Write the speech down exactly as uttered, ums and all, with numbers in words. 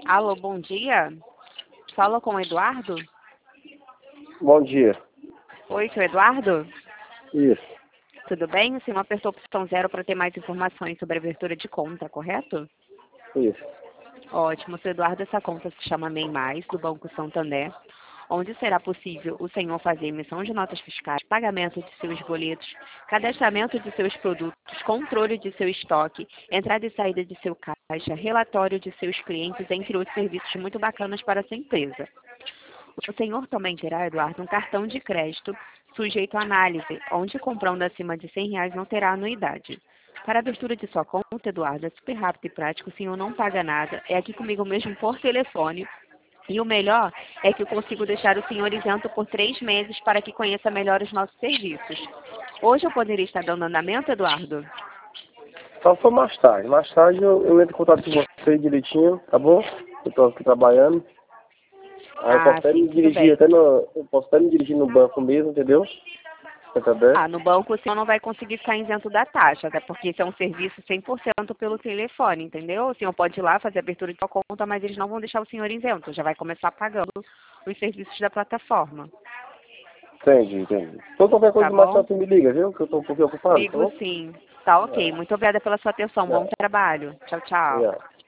Alô, bom dia. Fala com o Eduardo? Bom dia. Oi, seu Eduardo? Isso, Tudo bem? O senhor apertou a opção zero para ter mais informações sobre a abertura de conta, correto? isso. Ótimo, seu Eduardo, essa conta se chama MEI Mais, do Banco Santander, onde será possível o senhor fazer emissão de notas fiscais, pagamento de seus boletos, cadastramento de seus produtos, controle de seu estoque, entrada e saída de seu caixa, relatório de seus clientes, entre outros serviços muito bacanas para a sua empresa. O senhor também terá, Eduardo, um cartão de crédito sujeito à análise, onde comprando acima de cem reais não terá anuidade. Para a abertura de sua conta, Eduardo, é super rápido e prático, o senhor não paga nada, é aqui comigo mesmo por telefone. E o melhor é que eu consigo deixar o senhor isento por três meses para que conheça melhor os nossos serviços. Hoje eu poderia estar dando andamento, Eduardo? Só for mais tarde. Mais tarde eu, eu entro em contato com você direitinho, tá bom? Eu tô aqui trabalhando. Aí eu posso Ah, até sim, me tudo dirigir bem. até no. Eu posso até me dirigir no banco mesmo, entendeu? Santander. Ah, no banco o senhor não vai conseguir ficar isento da taxa, até porque isso é um serviço cem por cento pelo telefone, entendeu? O senhor pode ir lá fazer a abertura de sua conta, mas eles não vão deixar o senhor isento, já vai começar pagando os serviços da plataforma, Entendi, entendi. Então qualquer tá coisa mais bom? tarde você me liga, viu? Que eu tô um pouquinho ocupado, tá Ligo bom? sim. Tá ok. É, Muito obrigada pela sua atenção. Bom é, trabalho. Tchau, tchau. é.